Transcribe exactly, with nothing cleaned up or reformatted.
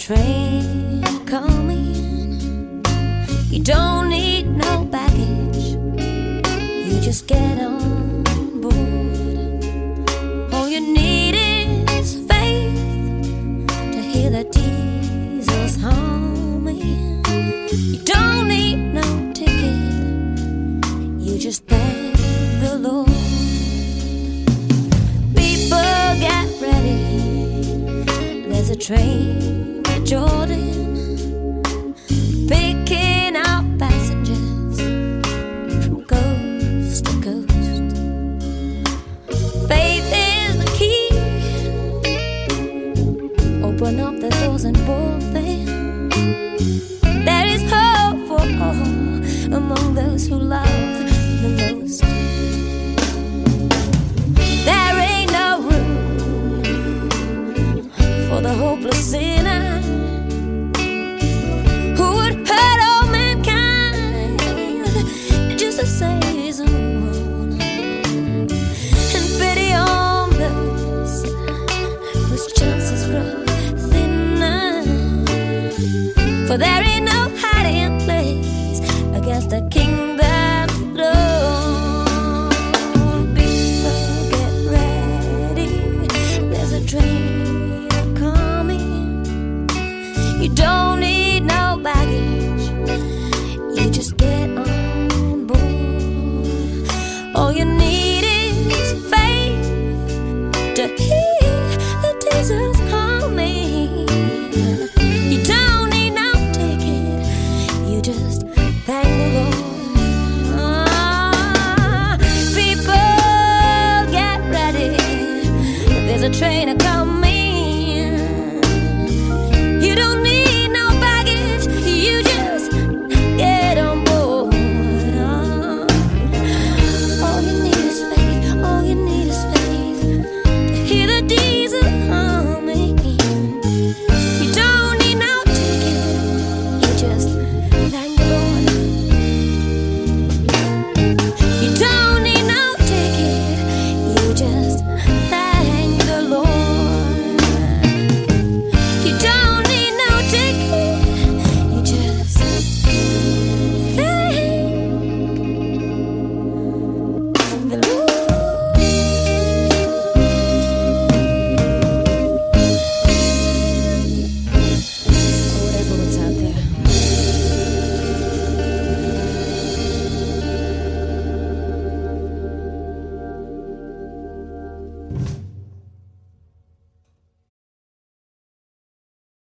train coming. You don't need no baggage. You just get on board. All you need is faith to hear the diesels humming. You don't need no ticket. You just thank the Lord. People get ready. There's a train to Jordan, picking out passengers from coast to coast. Faith is the key. Open up the doors and board them. There is hope for all among those who love the most. There ain't no room for the hopeless sinner who would hurt all mankind just to save his own, and pity on those whose chances grow thinner. For there ain't no hiding place against the